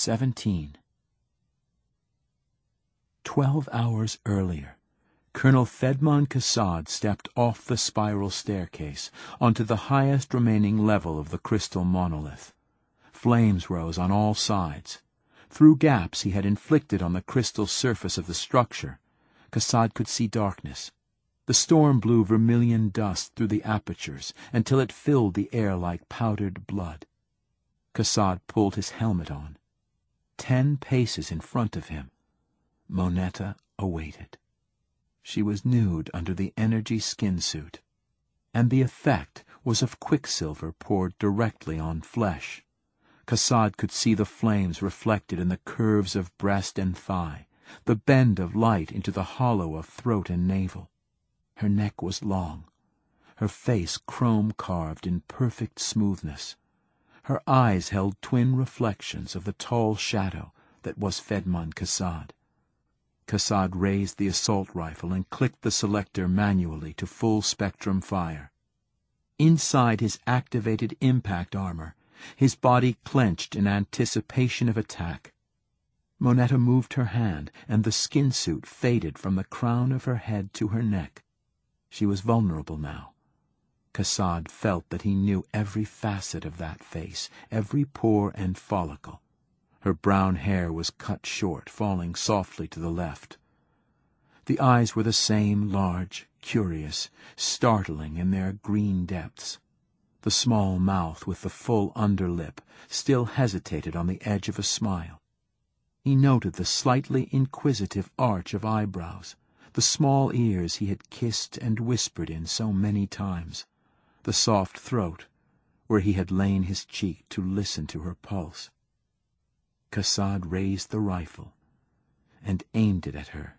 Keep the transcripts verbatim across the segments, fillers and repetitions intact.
Seventeen. Twelve hours earlier, Colonel Fedmon Kessad stepped off the spiral staircase onto the highest remaining level of the crystal monolith. Flames rose on all sides. Through gaps he had inflicted on the crystal surface of the structure, Kessad could see darkness. The storm blew vermilion dust through the apertures until it filled the air like powdered blood. Kessad pulled his helmet on. Ten paces in front of him, Moneta awaited. She was nude under the energy skin suit, and the effect was of quicksilver poured directly on flesh. Kessad could see the flames reflected in the curves of breast and thigh, the bend of light into the hollow of throat and navel. Her neck was long, her face chrome-carved in perfect smoothness. Her eyes held twin reflections of the tall shadow that was Fedmon Kessad. Kessad raised the assault rifle and clicked the selector manually to full-spectrum fire. Inside his activated impact armor, his body clenched in anticipation of attack. Moneta moved her hand, and the skin suit faded from the crown of her head to her neck. She was vulnerable now. Kessad felt that he knew every facet of that face, every pore and follicle. Her brown hair was cut short, falling softly to the left. The eyes were the same, large, curious, startling in their green depths. The small mouth with the full underlip still hesitated on the edge of a smile. He noted the slightly inquisitive arch of eyebrows, the small ears he had kissed and whispered in so many times, the soft throat, where he had lain his cheek to listen to her pulse. Kessad raised the rifle and aimed it at her.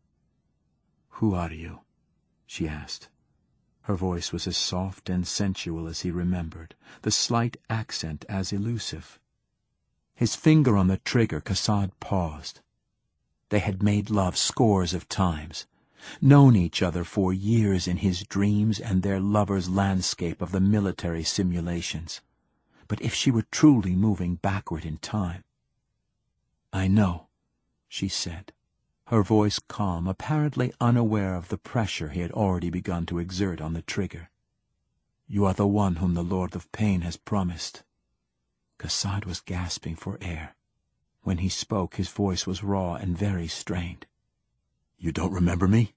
"Who are you?" she asked. Her voice was as soft and sensual as he remembered, the slight accent as elusive. His finger on the trigger, Kessad paused. They had made love scores of times, known each other for years in his dreams and their lover's landscape of the military simulations. But if she were truly moving backward in time— "I know," she said, her voice calm, apparently unaware of the pressure he had already begun to exert on the trigger. "You are the one whom the Lord of Pain has promised." Kessad was gasping for air. When he spoke, his voice was raw and very strained. "You don't remember me?"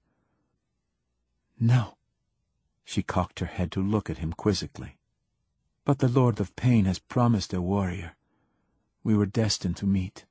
"No." She cocked her head to look at him quizzically. "But the Lord of Pain has promised a warrior. We were destined to meet."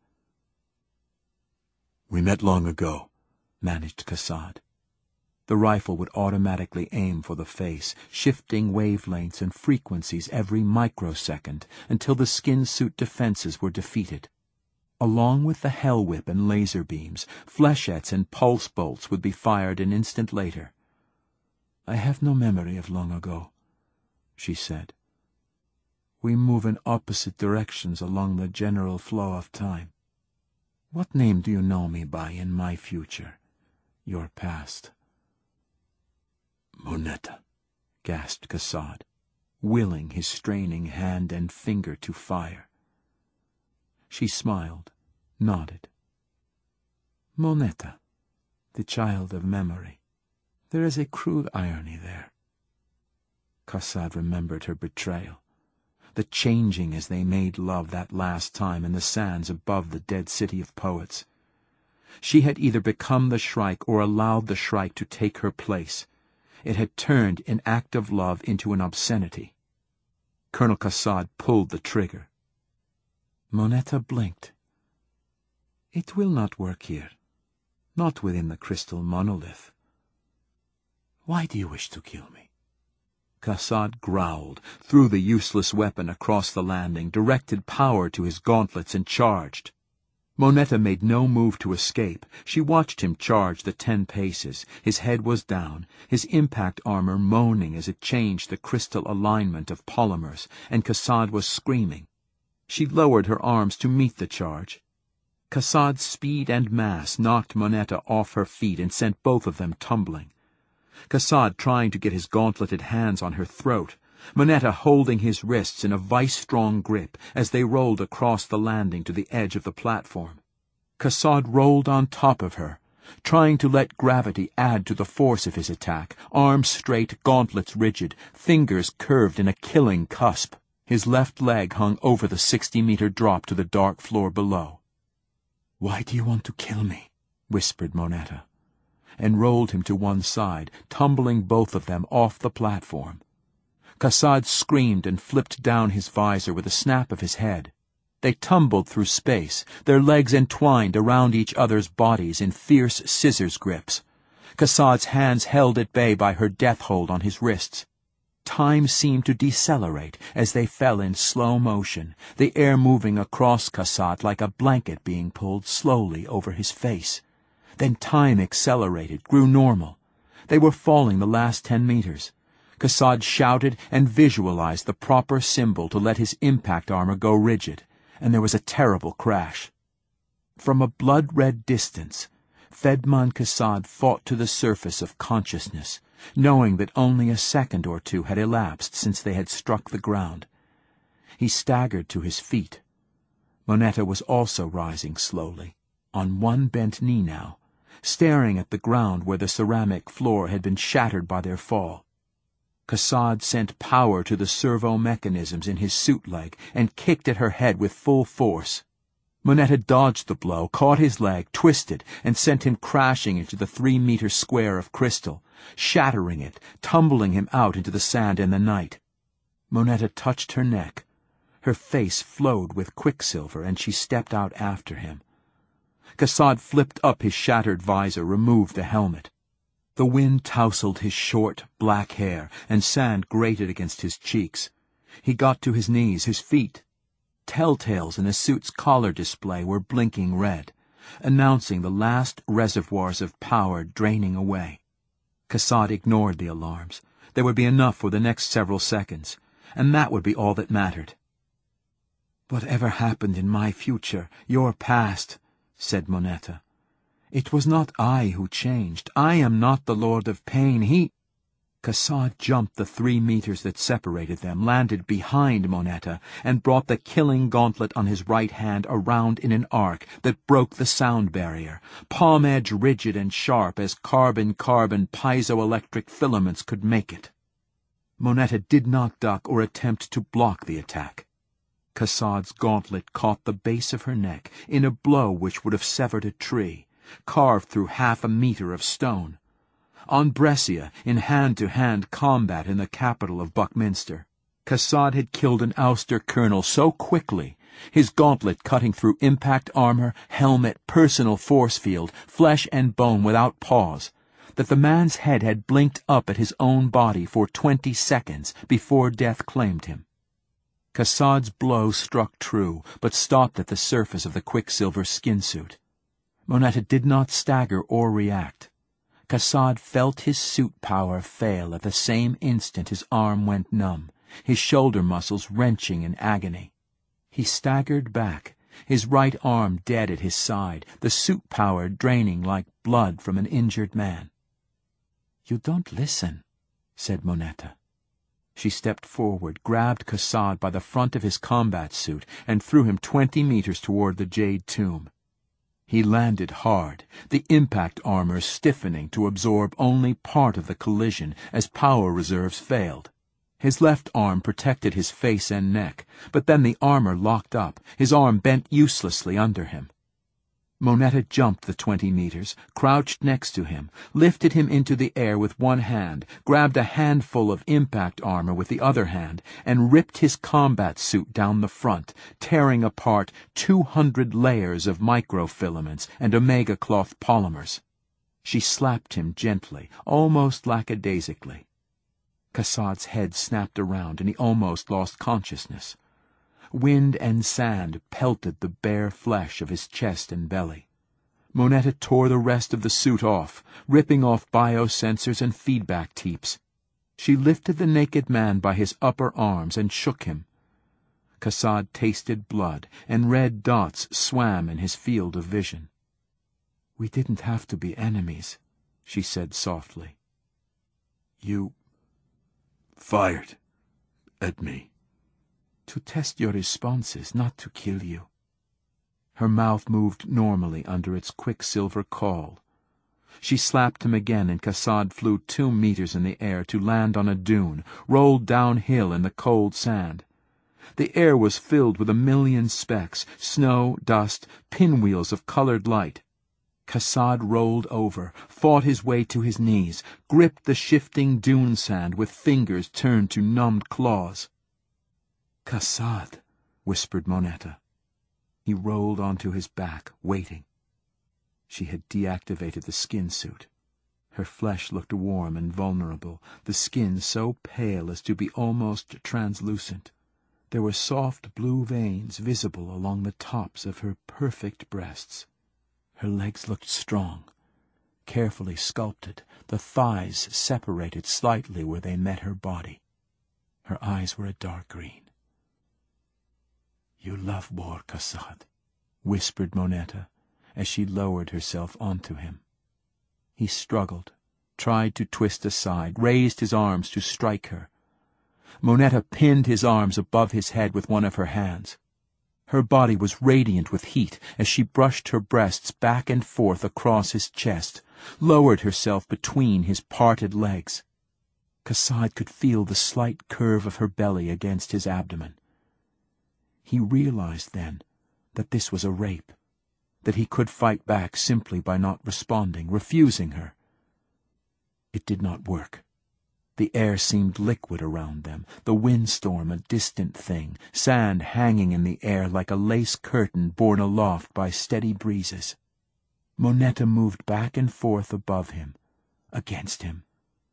"We met long ago," managed Kessad. The rifle would automatically aim for the face, shifting wavelengths and frequencies every microsecond until the skin suit defenses were defeated. Along with the hell whip and laser beams, flechettes and pulse bolts would be fired an instant later. "I have no memory of long ago," she said. "We move in opposite directions along the general flow of time. What name do you know me by in my future, your past?" "Moneta," gasped Kessad, willing his straining hand and finger to fire. She smiled, nodded. "Moneta, the child of memory. There is a crude irony there." Kessad remembered her betrayal, the changing as they made love that last time in the sands above the dead city of poets. She had either become the Shrike or allowed the Shrike to take her place. It had turned an act of love into an obscenity. Colonel Kessad pulled the trigger. Moneta blinked. "It will not work here. Not within the crystal monolith. Why do you wish to kill me?" Kessad growled, threw the useless weapon across the landing, directed power to his gauntlets, and charged. Moneta made no move to escape. She watched him charge the ten paces. His head was down, his impact armor moaning as it changed the crystal alignment of polymers, and Kessad was screaming. She lowered her arms to meet the charge. Kessad's speed and mass knocked Moneta off her feet and sent both of them tumbling. Kessad trying to get his gauntleted hands on her throat, Moneta holding his wrists in a vice-strong grip as they rolled across the landing to the edge of the platform. Kassad rolled on top of her, trying to let gravity add to the force of his attack, arms straight, gauntlets rigid, fingers curved in a killing cusp. His left leg hung over the sixty-meter drop to the dark floor below. "Why do you want to kill me?" whispered Moneta, and rolled him to one side, tumbling both of them off the platform. Kassad screamed and flipped down his visor with a snap of his head. They tumbled through space, their legs entwined around each other's bodies in fierce scissors grips. Kassad's hands held at bay by her death hold on his wrists. Time seemed to decelerate as they fell in slow motion, the air moving across Kassad like a blanket being pulled slowly over his face. Then time accelerated, grew normal. They were falling the last ten meters. Kassad shouted and visualized the proper symbol to let his impact armor go rigid, and there was a terrible crash. From a blood-red distance, Fedman Kassad fought to the surface of consciousness, knowing that only a second or two had elapsed since they had struck the ground. He staggered to his feet. Moneta was also rising slowly, on one bent knee now, staring at the ground where the ceramic floor had been shattered by their fall. Kassad sent power to the servo mechanisms in his suit leg and kicked at her head with full force. Moneta dodged the blow, caught his leg, twisted, and sent him crashing into the three-meter square of crystal, shattering it, tumbling him out into the sand and the night. Moneta touched her neck. Her face flowed with quicksilver, and she stepped out after him. Kassad flipped up his shattered visor, removed the helmet. The wind tousled his short, black hair, and sand grated against his cheeks. He got to his knees, his feet. Telltales in the suit's collar display were blinking red, announcing the last reservoirs of power draining away. Kassad ignored the alarms. There would be enough for the next several seconds, and that would be all that mattered. "Whatever happened in my future, your past," said Moneta. "It was not I who changed. I am not the Lord of Pain. He—" Kassad jumped the three meters that separated them, landed behind Moneta, and brought the killing gauntlet on his right hand around in an arc that broke the sound barrier, palm edge rigid and sharp as carbon-carbon piezoelectric filaments could make it. Moneta did not duck or attempt to block the attack. Kassad's gauntlet caught the base of her neck in a blow which would have severed a tree, carved through half a meter of stone. On Brescia, in hand-to-hand combat in the capital of Buckminster, Kassad had killed an Ulster colonel so quickly, his gauntlet cutting through impact armor, helmet, personal force field, flesh and bone without pause, that the man's head had blinked up at his own body for twenty seconds before death claimed him. Kassad's blow struck true, but stopped at the surface of the quicksilver skin suit. Moneta did not stagger or react. Kassad felt his suit power fail at the same instant his arm went numb, his shoulder muscles wrenching in agony. He staggered back, his right arm dead at his side, the suit power draining like blood from an injured man. "You don't listen," said Moneta. She stepped forward, grabbed Kassad by the front of his combat suit, and threw him twenty meters toward the Jade Tomb. He landed hard, the impact armor stiffening to absorb only part of the collision as power reserves failed. His left arm protected his face and neck, but then the armor locked up, his arm bent uselessly under him. Moneta jumped the twenty meters, crouched next to him, lifted him into the air with one hand, grabbed a handful of impact armor with the other hand, and ripped his combat suit down the front, tearing apart two hundred layers of microfilaments and omega cloth polymers. She slapped him gently, almost lackadaisically. Kassad's head snapped around, and he almost lost consciousness. Wind and sand pelted the bare flesh of his chest and belly. Moneta tore the rest of the suit off, ripping off biosensors and feedback teeps. She lifted the naked man by his upper arms and shook him. Kassad tasted blood, and red dots swam in his field of vision. "We didn't have to be enemies," she said softly. "You fired," at me? To test your responses, not to kill you. Her mouth moved normally under its quicksilver caul. She slapped him again, and Kassad flew two meters in the air to land on a dune, rolled downhill in the cold sand. The air was filled with a million specks, snow, dust, pinwheels of colored light. Kassad rolled over, fought his way to his knees, gripped the shifting dune sand with fingers turned to numbed claws. "Kassad," whispered Moneta. He rolled onto his back, waiting. She had deactivated the skin suit. Her flesh looked warm and vulnerable, the skin so pale as to be almost translucent. There were soft blue veins visible along the tops of her perfect breasts. Her legs looked strong, carefully sculpted, the thighs separated slightly where they met her body. Her eyes were a dark green. "You love war, Kassad," whispered Moneta, as she lowered herself onto him. He struggled, tried to twist aside, raised his arms to strike her. Moneta pinned his arms above his head with one of her hands. Her body was radiant with heat as she brushed her breasts back and forth across his chest, lowered herself between his parted legs. Kassad could feel the slight curve of her belly against his abdomen. He realized then that this was a rape, that he could fight back simply by not responding, refusing her. It did not work. The air seemed liquid around them, the windstorm a distant thing, sand hanging in the air like a lace curtain borne aloft by steady breezes. Moneta moved back and forth above him, against him.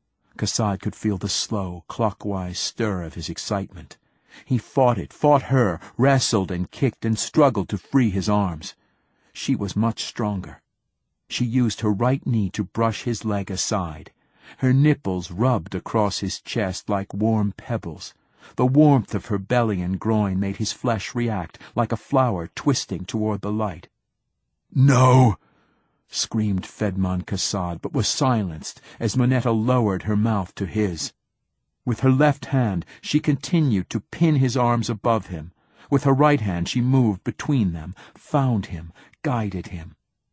Kassad could feel the slow, clockwise stir of his excitement. He fought it, fought her, wrestled and kicked and struggled to free his arms. She was much stronger. She used her right knee to brush his leg aside. Her nipples rubbed across his chest like warm pebbles. The warmth of her belly and groin made his flesh react like a flower twisting toward the light. "No!" screamed Fedman Kassad, but was silenced as Moneta lowered her mouth to his. With her left hand she continued to pin his arms above him. With her right hand she moved between them, found him, guided him.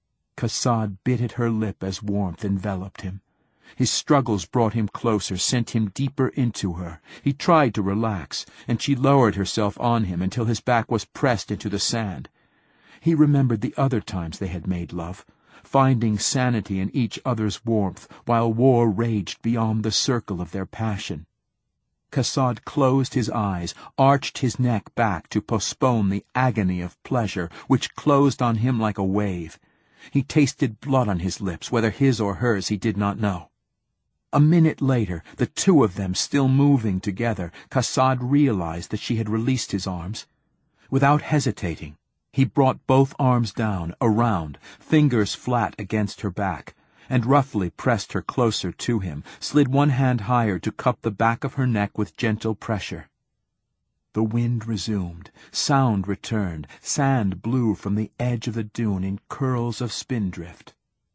Kassad bit at her lip as warmth enveloped him. His struggles brought him closer, sent him deeper into her. He tried to relax, and she lowered herself on him until his back was pressed into the sand. He remembered the other times they had made love, finding sanity in each other's warmth while war raged beyond the circle of their passion. Kassad closed his eyes, arched his neck back to postpone the agony of pleasure which closed on him like a wave. He tasted blood on his lips, whether his or hers he did not know. A minute later, the two of them still moving together, Kassad realized that she had released his arms. Without hesitating, he brought both arms down, around, fingers flat against her back, and roughly pressed her closer to him, slid one hand higher to cup the back of her neck with gentle pressure. The wind resumed, sound returned, sand blew from the edge of the dune in curls of spindrift.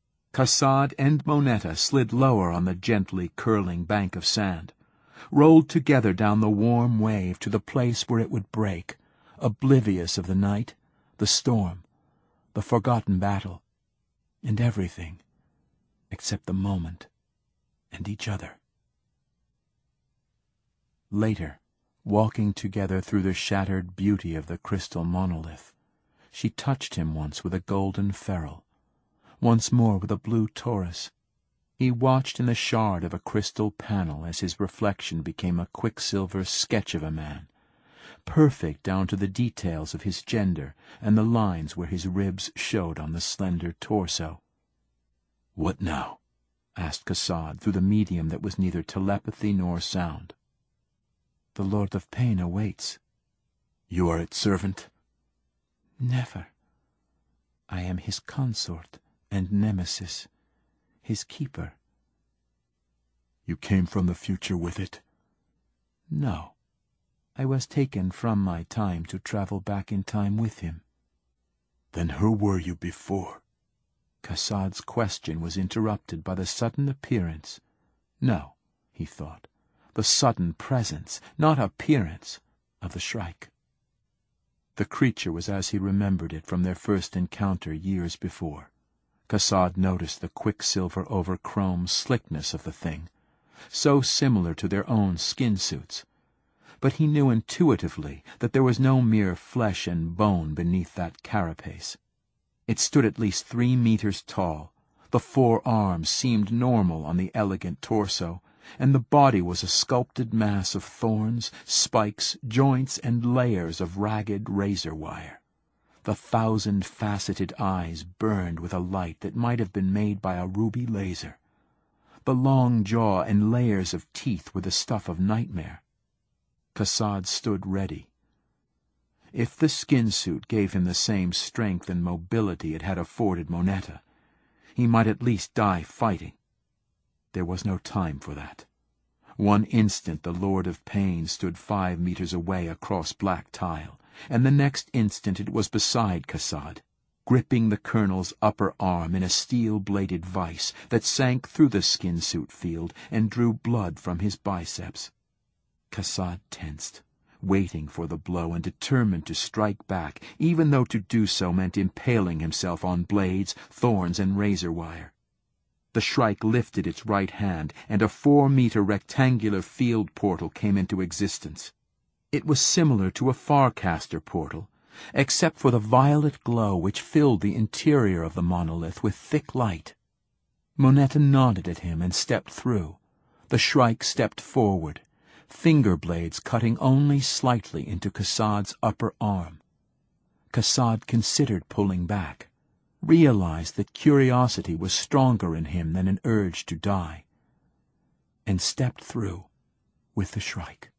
Kassad and Moneta slid lower on the gently curling bank of sand, rolled together down the warm wave to the place where it would break, oblivious of the night, the storm, the forgotten battle, and everything except the moment and each other. Later, walking together through the shattered beauty of the crystal monolith, she touched him once with a golden ferrule, once more with a blue torus. He watched in the shard of a crystal panel as his reflection became a quicksilver sketch of a man, perfect down to the details of his gender and the lines where his ribs showed on the slender torso. "What now?" asked Kassad through the medium that was neither telepathy nor sound. "The Lord of Pain awaits." "You are its servant?" "Never. I am his consort and nemesis, his keeper." "You came from the future with it?" "No. I was taken from my time to travel back in time with him." "Then who were you before?" Kassad's question was interrupted by the sudden appearance. No, he thought, the sudden presence, not appearance, of the Shrike. The creature was as he remembered it from their first encounter years before. Kassad noticed the quicksilver over chrome slickness of the thing, so similar to their own skin suits. But he knew intuitively that there was no mere flesh and bone beneath that carapace. It stood at least three meters tall. The four arms seemed normal on the elegant torso, and the body was a sculpted mass of thorns, spikes, joints, and layers of ragged razor wire. The thousand-faceted eyes burned with a light that might have been made by a ruby laser. The long jaw and layers of teeth were the stuff of nightmare. Kassad stood ready. If the skin suit gave him the same strength and mobility it had afforded Moneta, he might at least die fighting. There was no time for that. One instant the Lord of Pain stood five meters away across black tile, and the next instant it was beside Kassad, gripping the colonel's upper arm in a steel-bladed vice that sank through the skin suit field and drew blood from his biceps. Kassad tensed, waiting for the blow and determined to strike back, even though to do so meant impaling himself on blades, thorns, and razor wire. The Shrike lifted its right hand, and a four-meter rectangular field portal came into existence. It was similar to a Farcaster portal, except for the violet glow which filled the interior of the monolith with thick light. Moneta nodded at him and stepped through. The Shrike stepped forward, finger blades cutting only slightly into Kassad's upper arm. Kassad considered pulling back, realized that curiosity was stronger in him than an urge to die, and stepped through with the Shrike.